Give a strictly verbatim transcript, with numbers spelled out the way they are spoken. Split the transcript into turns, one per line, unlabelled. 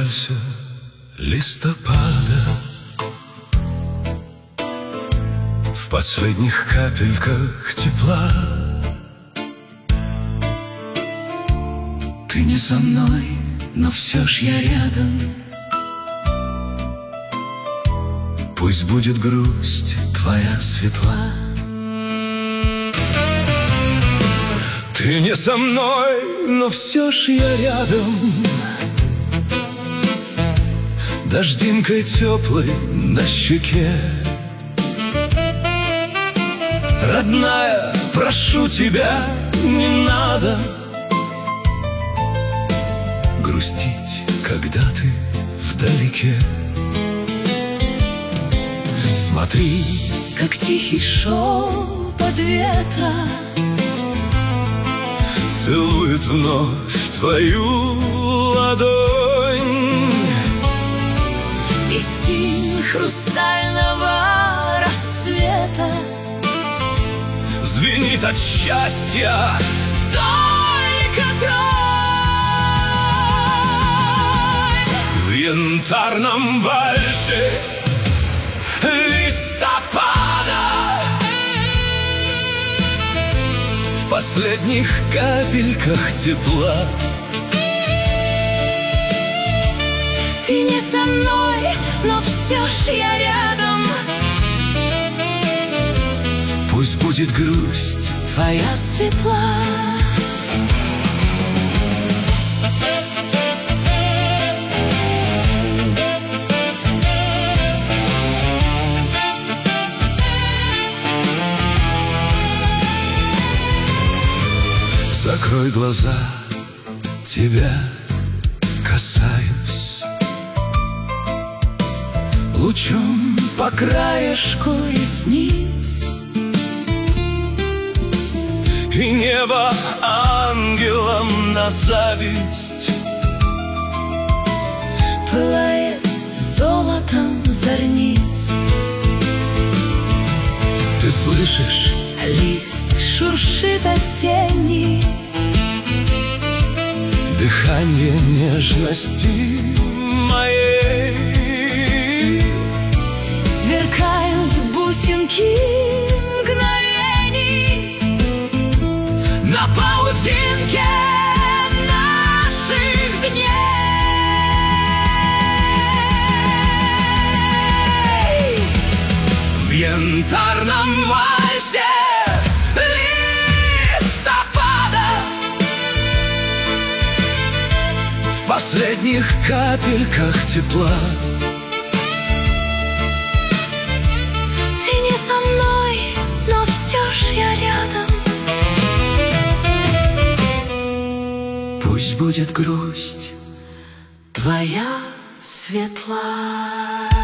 вальсе листопада. В последних капельках тепла ты не со мной, но все ж я рядом. Пусть будет грусть твоя светла. Ты не со мной, но все ж я рядом. Дождинкой теплой на щеке. Родная, прошу тебя, не надо грустить, когда ты вдалеке. Смотри,
как тихий шепот ветра
целует вновь твою ладонь.
И синь хрустального рассвета
звенит от счастья
только трой.
В янтарном вальсе листопада, в последних капельках тепла.
Ты не со мной, но все ж я рядом.
Пусть будет грусть
твоя светла.
Закрой глаза, тебя касаюсь, лучом
по краешку ресниц.
И небо ангелом на зависть
пылает золотом зорниц.
Ты слышишь?
Лист шуршит осенний,
дыхание нежности моей.
Сверкают бусинки мгновений
на паутинке
наших дней.
В янтарном вальсе листопада, в последних капельках тепла.
Ты не со мной, но все ж я рядом.
Пусть будет грусть
твоя светла.